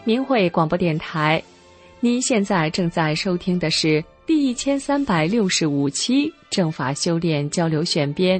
明慧广播电台，您现在正在收听的是第1365期正法修炼交流选编。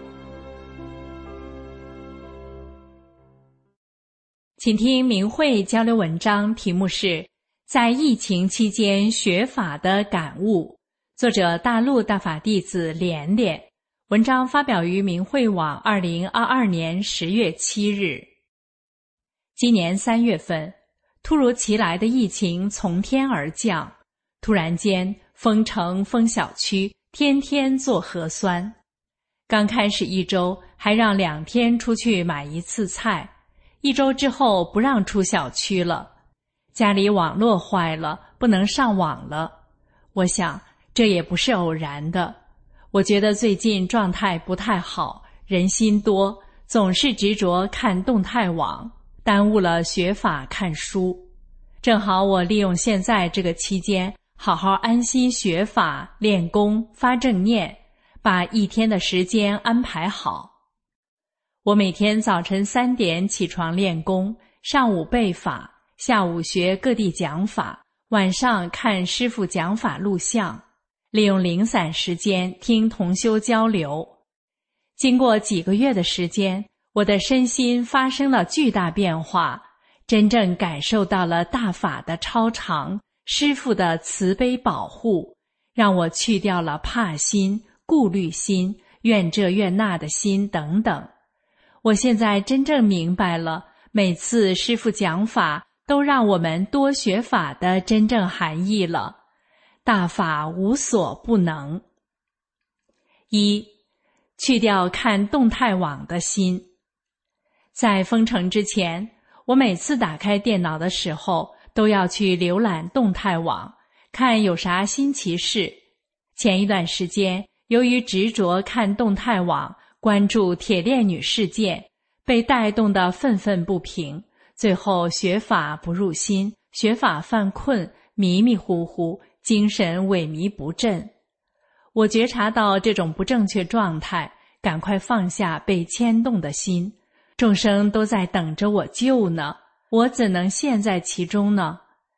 请听明慧交流文章，题目是在疫情期间学法的感悟，作者大陆大法弟子连连，文章发表于明慧网2022年10月7日。今年3月份，突如其来的疫情从天而降，突然间封城封小区，天天做核酸。刚开始1周还让2天出去买1次菜，1周之后不让出小区了，家里网络坏了，不能上网了。我想这也不是偶然的，我觉得最近状态不太好，人心多，总是执着看动态网，耽误了学法看书。正好我利用现在这个期间，好好安心学法练功发正念，把1天的时间安排好。我每天早晨3点起床练功，上午背法，下午学各地讲法，晚上看师父讲法录像，利用零散时间听同修交流。经过几个月的时间，我的身心发生了巨大变化，真正感受到了大法的超常，师父的慈悲保护，让我去掉了怕心、顾虑心、怨这怨那的心等等。我现在真正明白了，每次师父讲法都让我们多学法的真正含义了。大法无所不能。1. 去掉看动态网的心。在封城之前，我每次打开电脑的时候都要去浏览动态网，看有啥新奇事。前一段时间，由于执着看动态网，关注铁链女事件，被带动得愤愤不平，最后学法不入心，学法犯困，迷迷糊糊，精神萎靡不振。我觉察到这种不正确状态，赶快放下被牵动的心。众生都在等着我救呢，我怎能陷在其中呢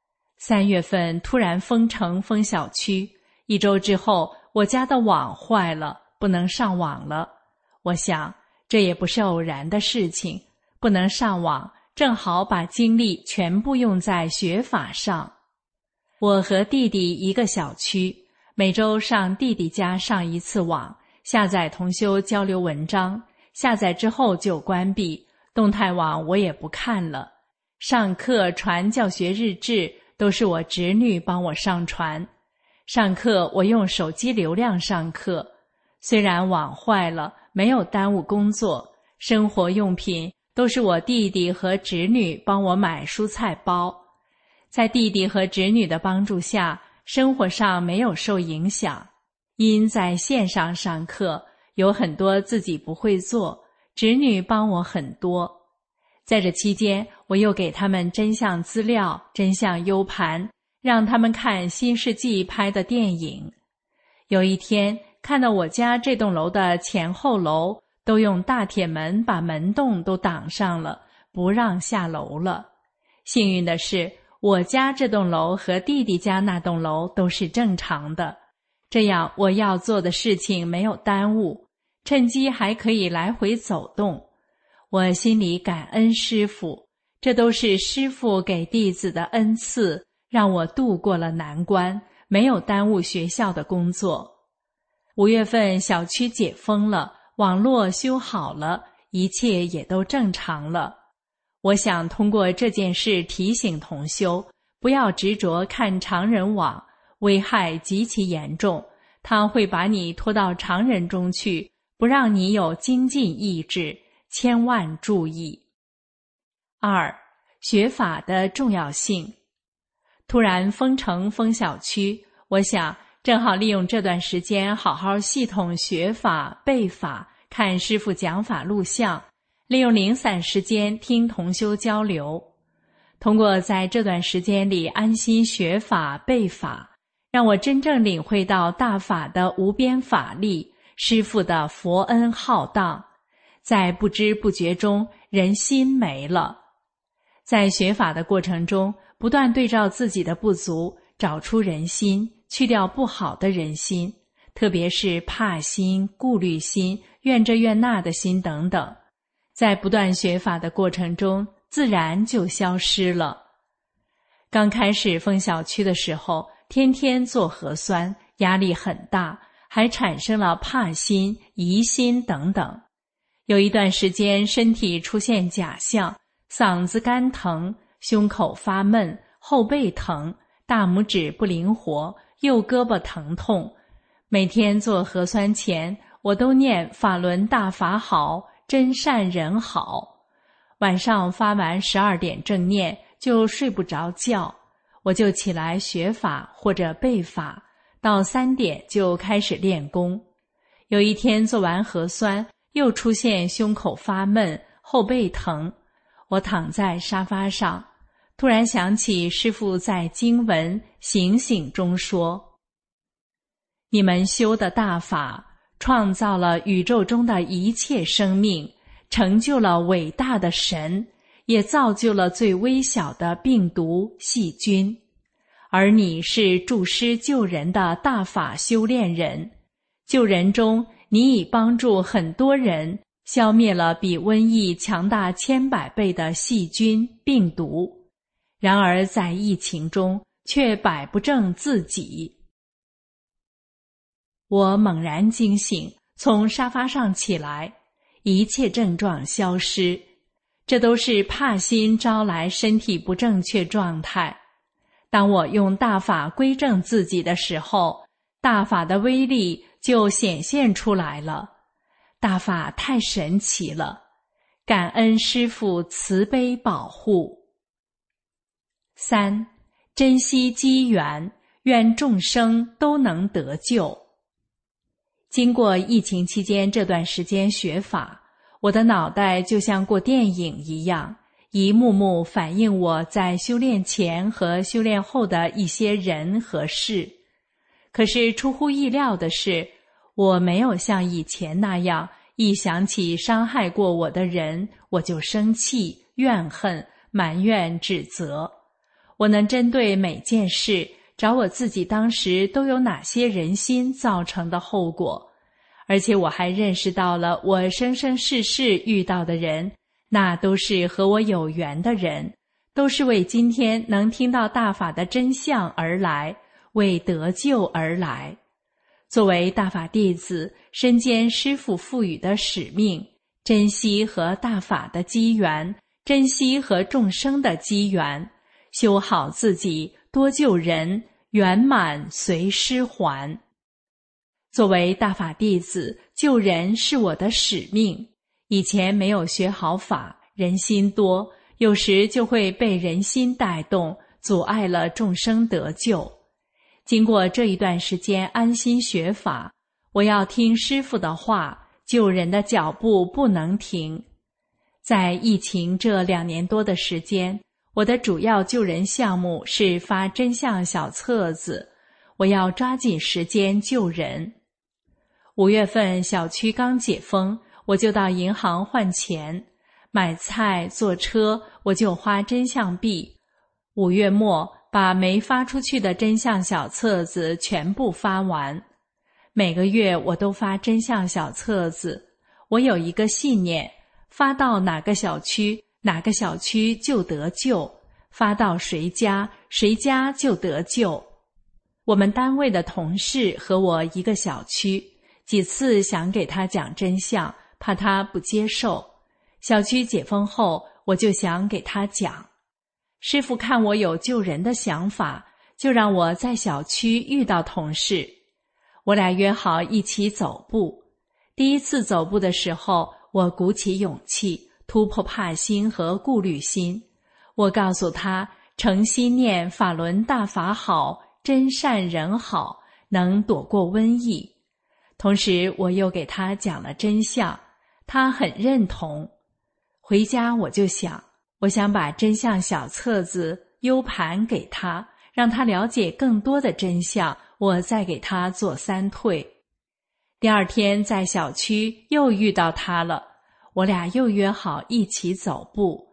？3月份突然封城封小区，1周之后我家的网坏了，不能上网了。我想这也不是偶然的事情，不能上网，正好把精力全部用在学法上。我和弟弟一个小区，每周上弟弟家上1次网，下载同修交流文章，下载之后就关闭，动态网我也不看了。上课传教学日志都是我侄女帮我上传，上课我用手机流量上课，虽然网坏了，没有耽误工作，生活用品都是我弟弟和侄女帮我买蔬菜包。在弟弟和侄女的帮助下，生活上没有受影响。因在线上上课，有很多自己不会做，侄女帮我很多。在这期间，我又给他们真相资料、真相 U 盘，让他们看新世纪拍的电影。有一天，看到我家这栋楼的前后楼都用大铁门把门洞都挡上了，不让下楼了。幸运的是，我家这栋楼和弟弟家那栋楼都是正常的，这样我要做的事情没有耽误，趁机还可以来回走动。我心里感恩师父，这都是师父给弟子的恩赐，让我度过了难关，没有耽误学校的工作。5月份小区解封了，网络修好了，一切也都正常了。我想通过这件事提醒同修，不要执着看常人网，危害极其严重，它会把你拖到常人中去，不让你有精进意志，千万注意。2. 学法的重要性。突然封城封小区，我想正好利用这段时间好好系统学法背法，看师父讲法录像，利用零散时间听同修交流。通过在这段时间里安心学法背法，让我真正领会到大法的无边法力，师父的佛恩浩荡，在不知不觉中人心没了。 在学法的过程中，不断对照自己的不足，找出人心，去掉不好的人心，特别是怕心、顾虑心、怨这怨那的心等等，在不断学法的过程中，自然就消失了。刚开始封小区的时候，天天做核酸，压力很大，还产生了怕心、疑心等等。有一段时间身体出现假象，嗓子干疼，胸口发闷，后背疼，大拇指不灵活，右胳膊疼痛。每天做核酸前，我都念法轮大法好，真善人好。晚上发完12点正念就睡不着觉，我就起来学法或者背法，到3点就开始练功。有一天做完核酸，又出现胸口发闷，后背疼。我躺在沙发上，突然想起师父在经文《醒醒》中说：你们修的大法，创造了宇宙中的一切生命，成就了伟大的神，也造就了最微小的病毒细菌。而你是助师救人的大法修炼人，救人中你已帮助很多人消灭了比瘟疫强大千百倍的细菌病毒，然而在疫情中却摆不正自己。我猛然惊醒，从沙发上起来，一切症状消失，这都是怕心招来身体不正确状态。当我用大法归正自己的时候，大法的威力就显现出来了。大法太神奇了，感恩师父慈悲保护。3. 珍惜机缘，愿众生都能得救。经过疫情期间这段时间学法，我的脑袋就像过电影一样，一幕幕反映我在修炼前和修炼后的一些人和事。可是出乎意料的是，我没有像以前那样，一想起伤害过我的人，我就生气、怨恨、埋怨、指责。我能针对每件事，找我自己当时都有哪些人心造成的后果。而且我还认识到了我生生世世遇到的人，那都是和我有缘的人，都是为今天能听到大法的真相而来，为得救而来。作为大法弟子，身兼师父赋予的使命，珍惜和大法的机缘，珍惜和众生的机缘，修好自己，多救人，圆满随师还。作为大法弟子，救人是我的使命。以前没有学好法，人心多，有时就会被人心带动，阻碍了众生得救。经过这一段时间安心学法，我要听师父的话，救人的脚步不能停。在疫情这2年多的时间，我的主要救人项目是发真相小册子，我要抓紧时间救人。5月份小区刚解封，我就到银行换钱，买菜坐车我就花真相币。5月末把没发出去的真相小册子全部发完。每个月我都发真相小册子，我有一个信念，发到哪个小区，哪个小区就得救，发到谁家，谁家就得救。我们单位的同事和我一个小区，几次想给他讲真相，怕他不接受。小区解封后，我就想给他讲。师父看我有救人的想法，就让我在小区遇到同事。我俩约好一起走步。第一次走步的时候，我鼓起勇气，突破怕心和顾虑心。我告诉他，诚心念法轮大法好，真善人好，能躲过瘟疫。同时我又给他讲了真相，他很认同。回家我就想，我想把真相小册子 U 盘给他，让他了解更多的真相，我再给他做3退。第2天在小区又遇到他了，我俩又约好一起走步。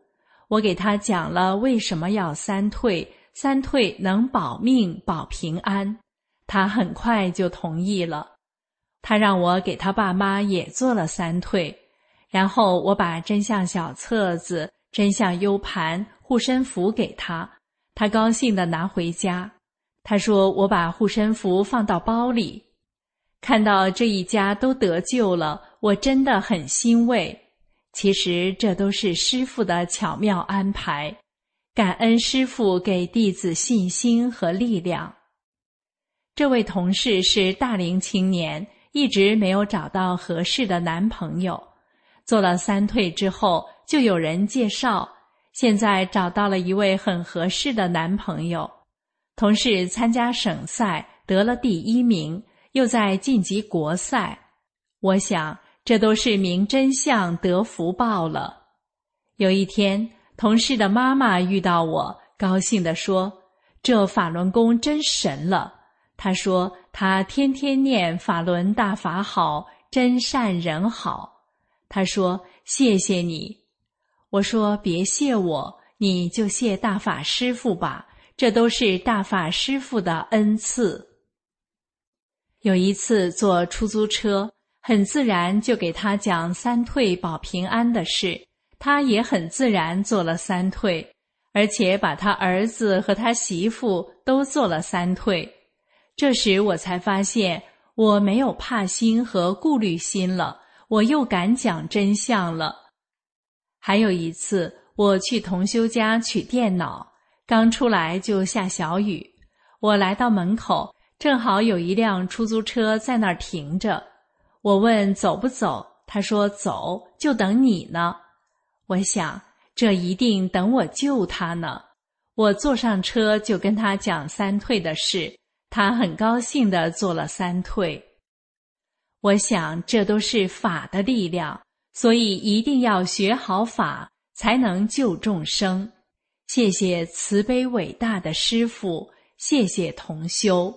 我给他讲了为什么要三退，三退能保命保平安，他很快就同意了。他让我给他爸妈也做了三退，然后我把真相小册子、真相 U 盘、护身符给他，他高兴地拿回家。他说我把护身符放到包里。看到这一家都得救了，我真的很欣慰。其实这都是师父的巧妙安排，感恩师父给弟子信心和力量。这位同事是大龄青年，一直没有找到合适的男朋友。做了三退之后，就有人介绍，现在找到了一位很合适的男朋友。同事参加省赛得了第1名，又在晋级国赛。我想这都是明真相得福报了。有一天，同事的妈妈遇到我，高兴地说，这法轮功真神了。她说她天天念法轮大法好，真善人好。她说谢谢你。我说别谢我，你就谢大法师父吧，这都是大法师父的恩赐。有一次坐出租车，很自然就给他讲三退保平安的事，他也很自然做了三退，而且把他儿子和他媳妇都做了三退。这时我才发现我没有怕心和顾虑心了，我又敢讲真相了。还有一次我去同修家取电脑，刚出来就下小雨，我来到门口，正好有一辆出租车在那儿停着。我问走不走，他说走，就等你呢。我想这一定等我救他呢。我坐上车就跟他讲三退的事，他很高兴地做了三退。我想这都是法的力量，所以一定要学好法，才能救众生。谢谢慈悲伟大的师父，谢谢同修。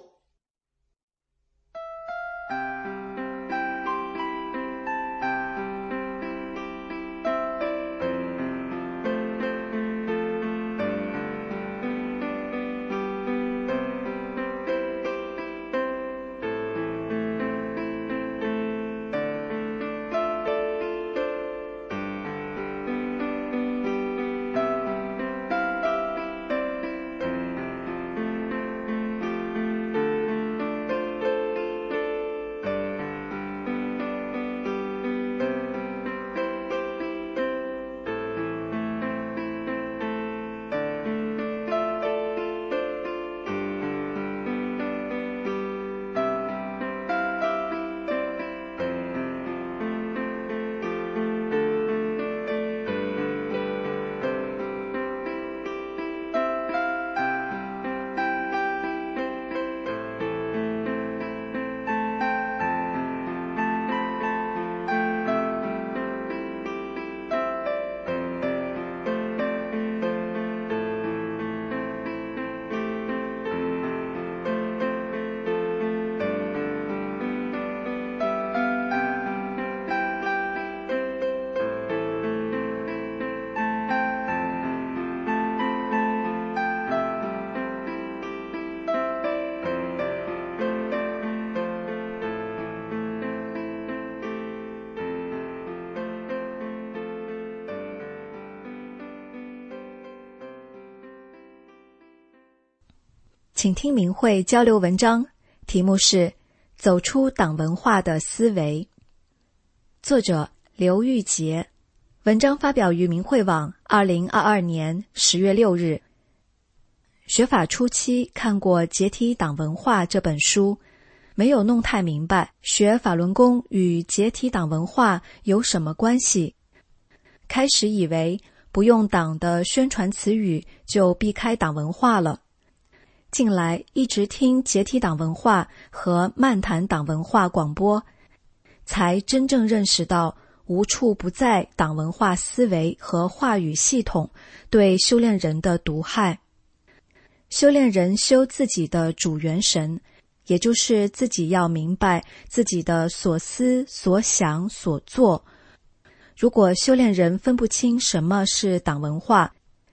请听明慧交流文章，题目是走出党文化的思维，作者刘玉洁，文章发表于明慧网2022年10月6日。学法初期看过《解体党文化》这本书，没有弄太明白学法轮功与解体党文化有什么关系。开始以为不用党的宣传词语就避开党文化了。近来一直听解体党文化和漫谈党文化广播，才真正认识到无处不在党文化思维和话语系统对修炼人的毒害。修炼人修自己的主元神，也就是自己要明白自己的所思所想所做。如果修炼人分不清什么是党文化，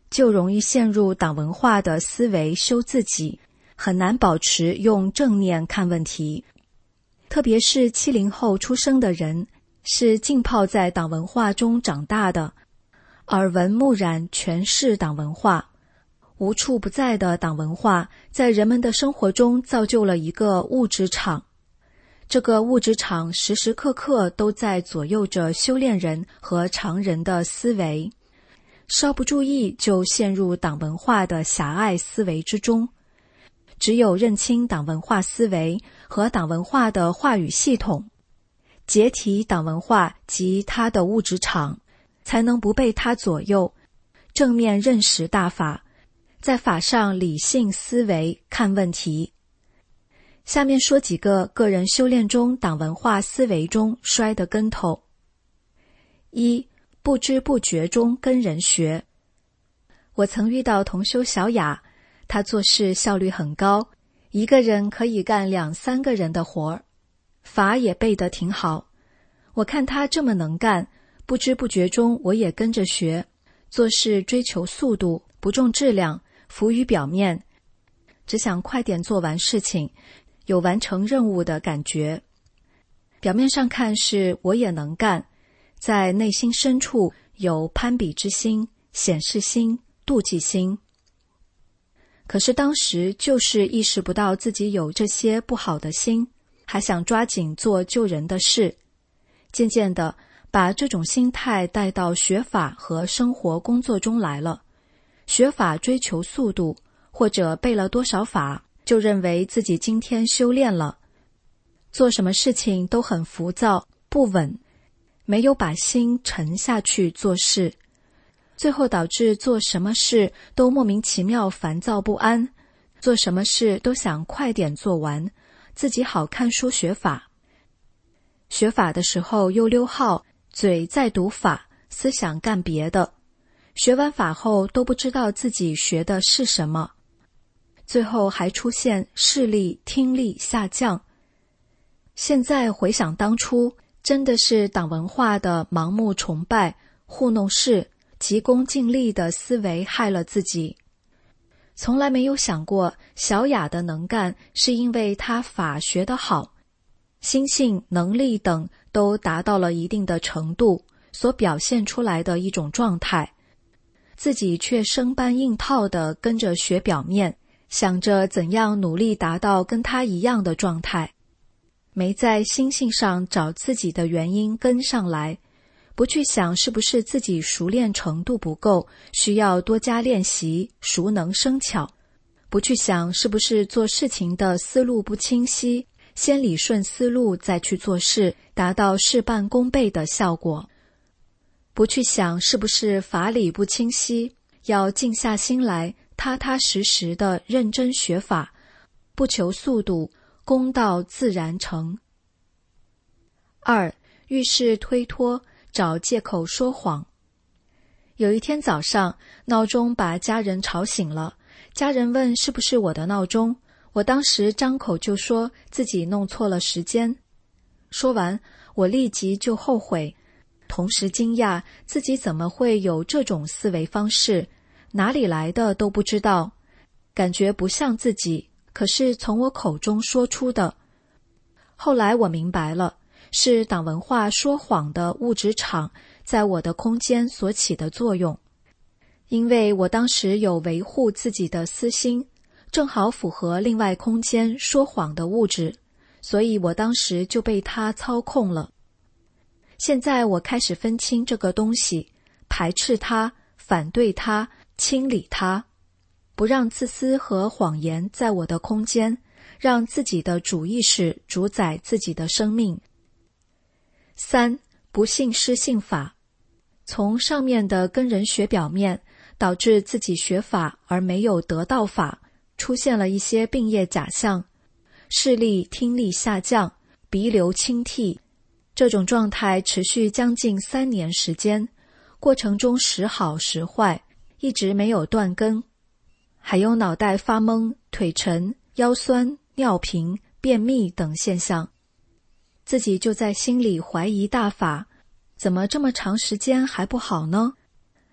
就容易陷入党文化的思维修自己，很难保持用正念看问题。特别是70后出生的人，是浸泡在党文化中长大的，耳闻目染全是党文化，无处不在的党文化在人们的生活中造就了一个物质场。这个物质场时时刻刻都在左右着修炼人和常人的思维，稍不注意就陷入党文化的狭隘思维之中。只有认清党文化思维和党文化的话语系统，解体党文化及它的物质场，才能不被它左右，正面认识大法，在法上理性思维看问题。下面说几个个人修炼中党文化思维中摔的跟头。一、不知不觉中跟人学。我曾遇到同修小雅，她做事效率很高，一个人可以干2-3个人的活儿，法也背得挺好。我看她这么能干，不知不觉中我也跟着学，做事追求速度，不重质量，浮于表面，只想快点做完事情，有完成任务的感觉。表面上看是我也能干，在内心深处有攀比之心、显示心、妒忌心。可是当时就是意识不到自己有这些不好的心，还想抓紧做救人的事。渐渐的把这种心态带到学法和生活工作中来了。学法追求速度，或者背了多少法，就认为自己今天修炼了，做什么事情都很浮躁不稳，没有把心沉下去做事，最后导致做什么事都莫名其妙烦躁不安，做什么事都想快点做完，自己好看书学法。学法的时候又溜号，嘴在读法，思想干别的，学完法后都不知道自己学的是什么，最后还出现视力、听力下降。现在回想当初，真的是党文化的盲目崇拜、糊弄事、急功近利的思维害了自己。从来没有想过小雅的能干是因为她法学得好，心性、能力等都达到了一定的程度，所表现出来的一种状态，自己却生搬硬套地跟着学表面，想着怎样努力达到跟他一样的状态，没在心性上找自己的原因跟上来，不去想是不是自己熟练程度不够，需要多加练习，熟能生巧，不去想是不是做事情的思路不清晰，先理顺思路再去做事，达到事半功倍的效果，不去想是不是法理不清晰，要静下心来踏踏实实的认真学法，不求速度，功到自然成。2. 遇事推脱，找借口说谎。有一天早上，闹钟把家人吵醒了，家人问是不是我的闹钟，我当时张口就说自己弄错了时间。说完，我立即就后悔，同时惊讶自己怎么会有这种思维方式，哪里来的都不知道，感觉不像自己，可是从我口中说出的。后来我明白了，是党文化说谎的物质场在我的空间所起的作用。因为我当时有维护自己的私心，正好符合另外空间说谎的物质，所以我当时就被它操控了。现在我开始分清这个东西，排斥它，反对它，清理它，不让自私和谎言在我的空间，让自己的主意识主宰自己的生命。3. 不信施信法。从上面的跟人学表面，导致自己学法而没有得到法，出现了一些病业假象，视力、听力下降，鼻流清涕。这种状态持续将近3年时间，过程中时好时坏，一直没有断根。还有脑袋发懵、腿沉、腰酸、尿频、便秘等现象。自己就在心里怀疑大法，怎么这么长时间还不好呢？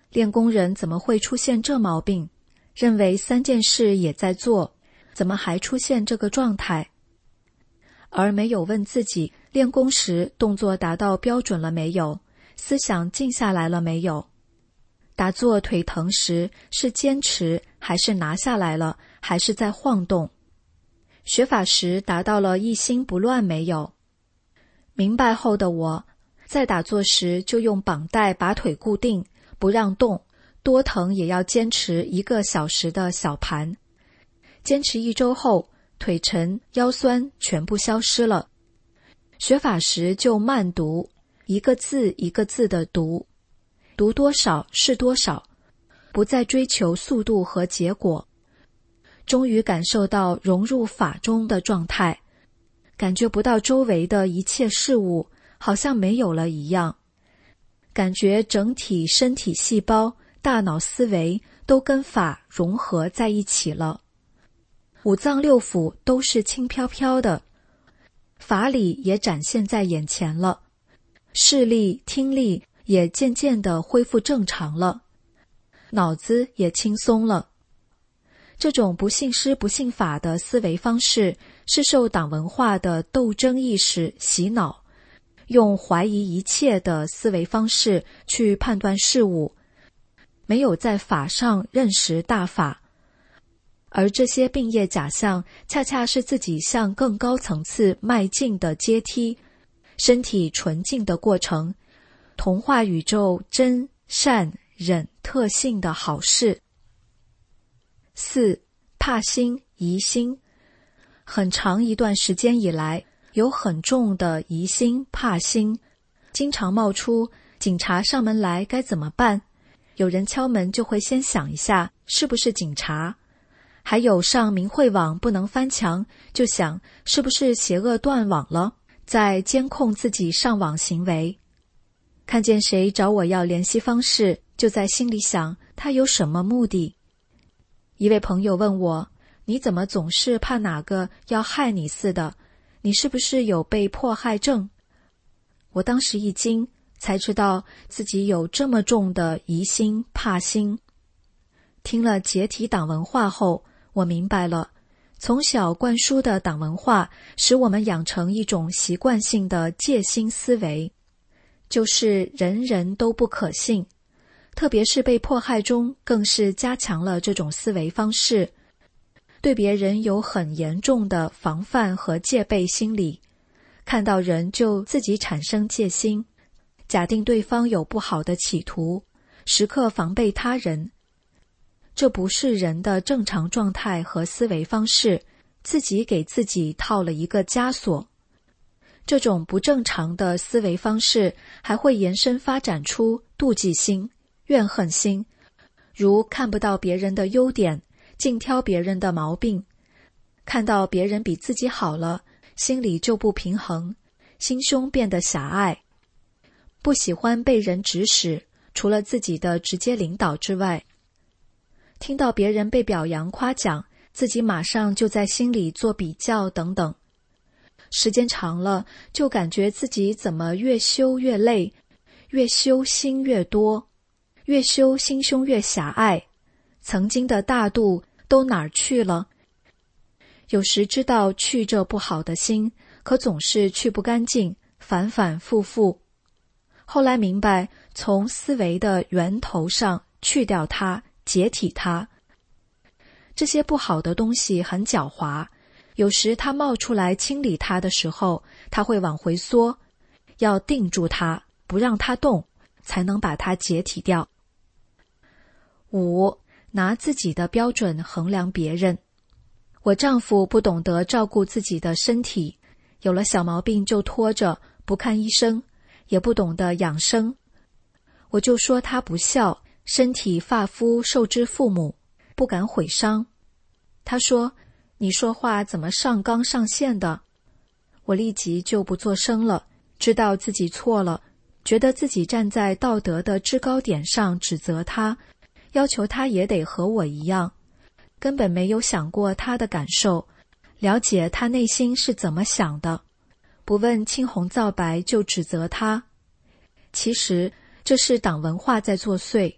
练功人怎么会出现这毛病？认为3件事也在做，怎么还出现这个状态？而没有问自己练功时动作达到标准了没有，思想静下来了没有，打坐腿疼时是坚持还是拿下来了，还是在晃动？学法时达到了一心不乱没有？明白后的我，在打坐时就用绑带把腿固定，不让动，多疼也要坚持1个小时的小盘。坚持1周后，腿沉腰酸全部消失了。学法时就慢读，1个字1个字的读，读多少是多少，不再追求速度和结果。终于感受到融入法中的状态，感觉不到周围的一切事物好像没有了一样，感觉整体身体细胞、大脑思维都跟法融合在一起了。5脏6腑都是轻飘飘的，法理也展现在眼前了，视力、听力也渐渐地恢复正常了，脑子也轻松了。这种不信师不信法的思维方式是受党文化的斗争意识洗脑，用怀疑一切的思维方式去判断事物，没有在法上认识大法。而这些病业假象恰恰是自己向更高层次迈进的阶梯，身体纯净的过程，同化宇宙真善忍特性的好事。4. 怕心疑心。很长一段时间以来，有很重的疑心怕心，经常冒出警察上门来该怎么办，有人敲门就会先想一下是不是警察，还有上明慧网不能翻墙，就想是不是邪恶断网了，在监控自己上网行为。看见谁找我要联系方式，就在心里想他有什么目的。一位朋友问我，你怎么总是怕哪个要害你似的？你是不是有被迫害症？我当时一惊，才知道自己有这么重的疑心怕心。听了解体党文化后，我明白了，从小灌输的党文化使我们养成一种习惯性的戒心思维，就是人人都不可信，特别是被迫害中更是加强了这种思维方式，对别人有很严重的防范和戒备心理，看到人就自己产生戒心，假定对方有不好的企图，时刻防备他人。这不是人的正常状态和思维方式，自己给自己套了一个枷锁。这种不正常的思维方式还会延伸发展出妒忌心、怨恨心，如看不到别人的优点，尽挑别人的毛病，看到别人比自己好了，心里就不平衡，心胸变得狭隘，不喜欢被人指使，除了自己的直接领导之外。听到别人被表扬夸奖，自己马上就在心里做比较等等。时间长了，就感觉自己怎么越修越累，越修心越多，越修心胸越狭隘，曾经的大度都哪儿去了？有时知道去这不好的心，可总是去不干净，反反复复。后来明白，从思维的源头上去掉它，解体它。这些不好的东西很狡猾，有时它冒出来清理它的时候，它会往回缩，要定住它，不让它动，才能把它解体掉。5. 拿自己的标准衡量别人。我丈夫不懂得照顾自己的身体，有了小毛病就拖着，不看医生，也不懂得养生。我就说他不孝，身体发肤受之父母，不敢毁伤。他说，你说话怎么上纲上线的？我立即就不作声了，知道自己错了，觉得自己站在道德的制高点上指责他，要求他也得和我一样，根本没有想过他的感受，了解他内心是怎么想的，不问青红皂白就指责他。其实这是党文化在作祟，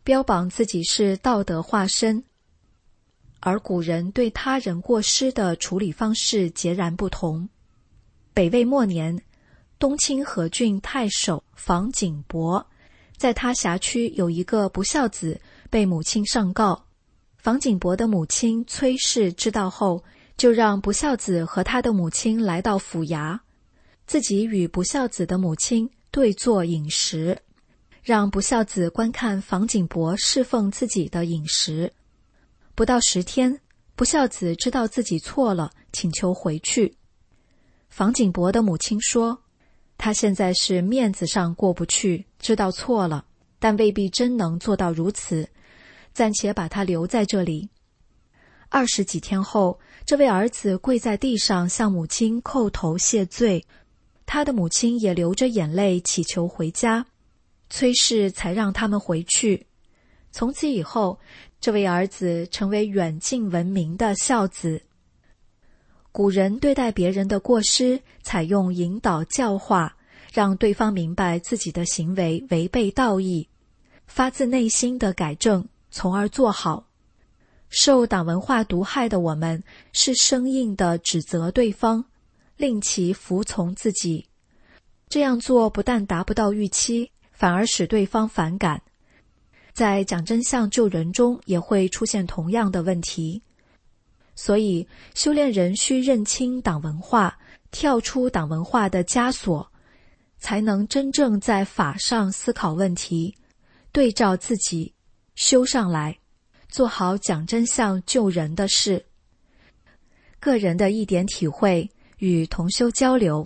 标榜自己是道德化身，而古人对他人过失的处理方式截然不同。北魏末年，东清河郡太守房景伯，在他辖区有一个不孝子被母亲上告。房景伯的母亲崔氏知道后，就让不孝子和他的母亲来到府衙，自己与不孝子的母亲对坐饮食，让不孝子观看房景伯侍奉自己的饮食。不到10天，不孝子知道自己错了，请求回去。房景伯的母亲说，他现在是面子上过不去，知道错了，但未必真能做到如此，暂且把他留在这里。20几天后，这位儿子跪在地上向母亲叩头谢罪，他的母亲也流着眼泪祈求回家，崔氏才让他们回去。从此以后，这位儿子成为远近闻名的孝子。古人对待别人的过失，采用引导教化，让对方明白自己的行为违背道义，发自内心的改正，从而做好。受党文化毒害的我们，是生硬地指责对方，令其服从自己。这样做不但达不到预期，反而使对方反感。在讲真相救人中，也会出现同样的问题。所以，修炼人需认清党文化，跳出党文化的枷锁，才能真正在法上思考问题，对照自己，修上来，做好讲真相救人的事。个人的一点体会，与同修交流。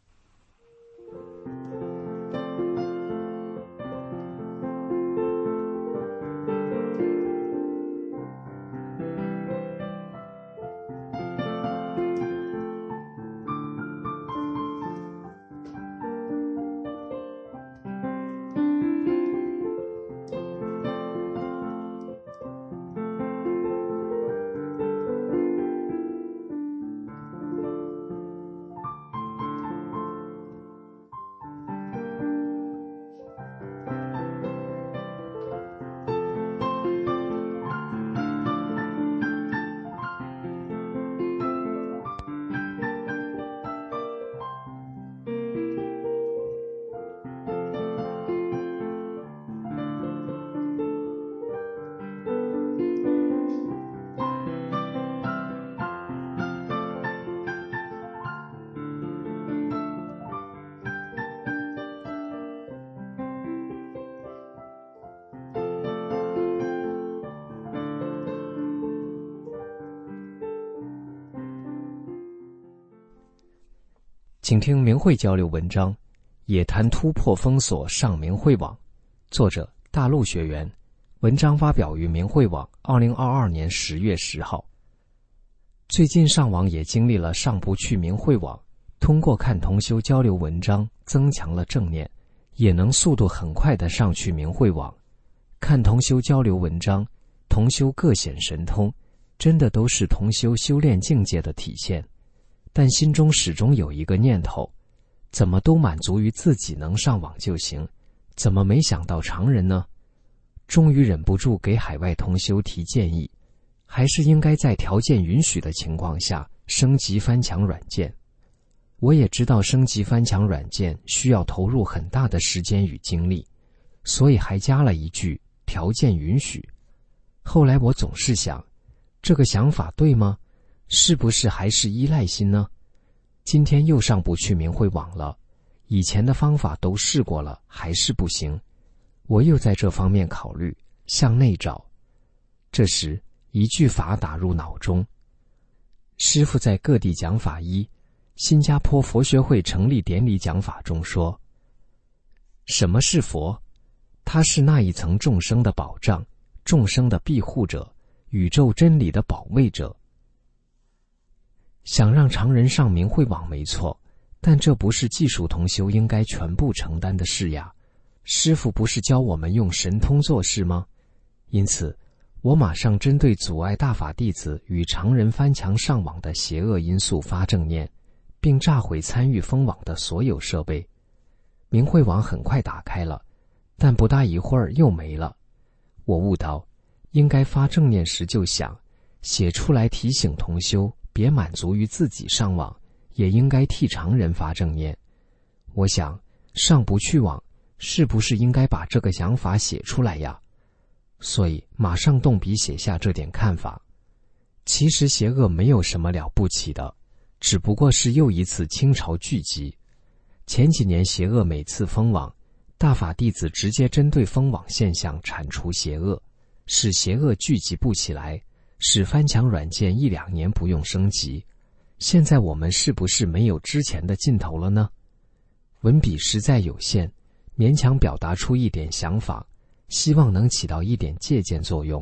请听明慧交流文章《野谈突破封锁上明慧网》，作者大陆学员，文章发表于明慧网2022年10月10号。最近上网也经历了上不去明慧网，通过看同修交流文章增强了正念，也能速度很快地上去明慧网。看同修交流文章，同修各显神通，真的都是同修修炼境界的体现。但心中始终有一个念头，怎么都满足于自己能上网就行，怎么没想到常人呢？终于忍不住给海外同修提建议，还是应该在条件允许的情况下升级翻墙软件。我也知道升级翻墙软件需要投入很大的时间与精力，所以还加了一句条件允许。后来我总是想，这个想法对吗？是不是还是依赖心呢？今天又上不去明慧网了，以前的方法都试过了，还是不行。我又在这方面考虑，向内找。这时一句法打入脑中。师父在各地讲法新加坡佛学会成立典礼讲法中说，什么是佛？他是那一层众生的保障，众生的庇护者，宇宙真理的保卫者。想让常人上明慧网没错，但这不是技术同修应该全部承担的事呀。师父不是教我们用神通做事吗？因此，我马上针对阻碍大法弟子与常人翻墙上网的邪恶因素发正念，并炸毁参与封网的所有设备。明慧网很快打开了，但不大一会儿又没了。 我悟到，应该发正念时就想，写出来提醒同修别满足于自己上网，也应该替常人发正念。我想，上不去网，是不是应该把这个想法写出来呀？所以马上动笔写下这点看法。其实邪恶没有什么了不起的，只不过是又一次倾巢聚集。前几年邪恶每次封网，大法弟子直接针对封网现象铲除邪恶，使邪恶聚集不起来，使翻墙软件1-2年不用升级。现在我们是不是没有之前的劲头了呢？文笔实在有限，勉强表达出一点想法，希望能起到一点借鉴作用。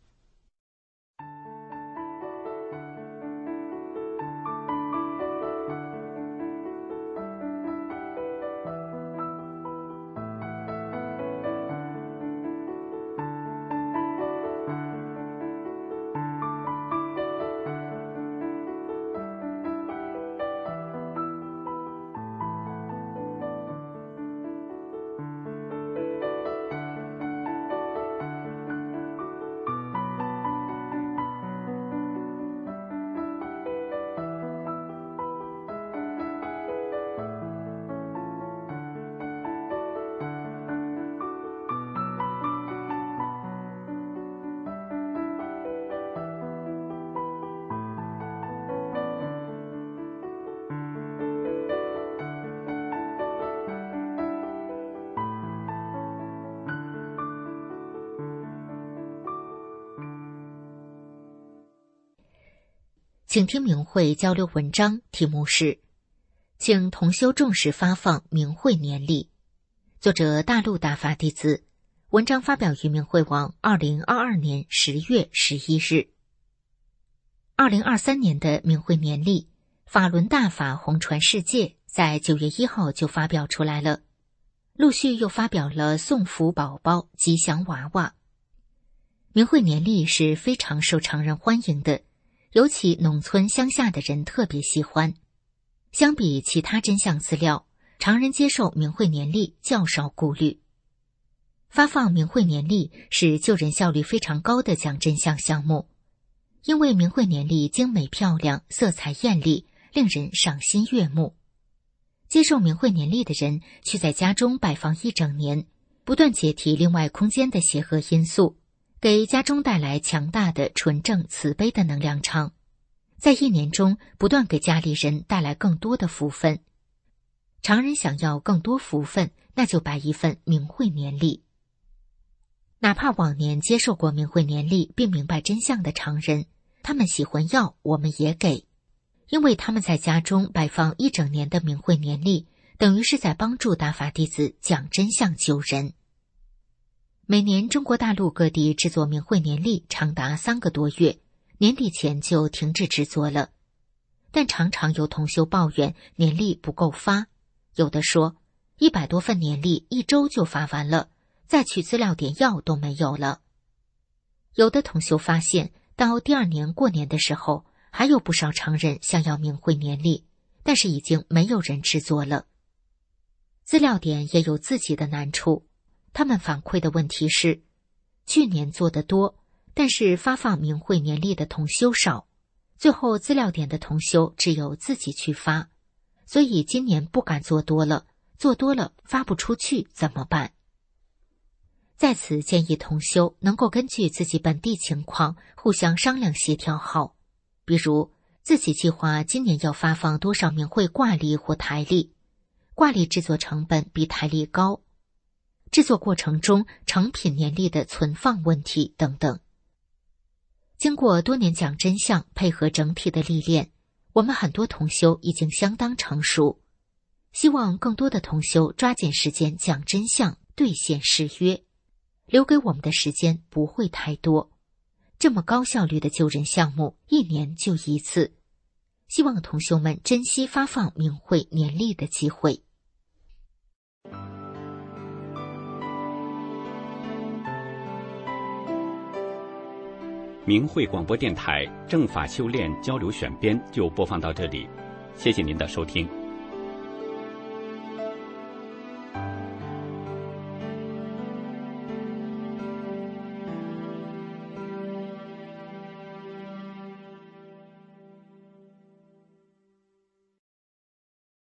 请听明慧交流文章，题目是请同修重视发放明慧年历，作者大陆大法弟子，文章发表于明慧网2022年10月11日。2023年的明慧年历法轮大法红传世界在9月1号就发表出来了，陆续又发表了送福宝宝、吉祥娃娃。明慧年历是非常受常人欢迎的，尤其农村乡下的人特别喜欢。相比其他真相资料，常人接受明慧年历较少顾虑。发放明慧年历是救人效率非常高的讲真相项目，因为明慧年历精美漂亮，色彩艳丽，令人赏心悦目。接受明慧年历的人需在家中摆放1整年，不断解题另外空间的邪恶因素，给家中带来强大的纯正慈悲的能量场，在1年中不断给家里人带来更多的福分。常人想要更多福分，那就摆一份明慧年历。哪怕往年接受过明慧年历并明白真相的常人，他们喜欢要，我们也给，因为他们在家中摆放1整年的明慧年历，等于是在帮助大法弟子讲真相救人。每年中国大陆各地制作明慧年历长达3个多月，年底前就停止制作了。但常常有同修抱怨年历不够发，有的说100多份年历1周就发完了，再去资料点要都没有了。有的同修发现到第2年过年的时候，还有不少常人想要明慧年历，但是已经没有人制作了。资料点也有自己的难处，他们反馈的问题是，去年做得多，但是发放明慧年历的同修少，最后资料点的同修只有自己去发，所以今年不敢做多了，做多了发不出去怎么办？在此建议同修能够根据自己本地情况互相商量协调好，比如自己计划今年要发放多少明慧挂历或台历，挂历制作成本比台历高，制作过程中成品年历的存放问题等等。经过多年讲真相配合整体的历练，我们很多同修已经相当成熟，希望更多的同修抓紧时间讲真相，兑现誓约。留给我们的时间不会太多，这么高效率的救人项目1年就1次，希望同修们珍惜发放明慧年历的机会。 明慧广播电台正法修炼交流选编就播放到这里，谢谢您的收听。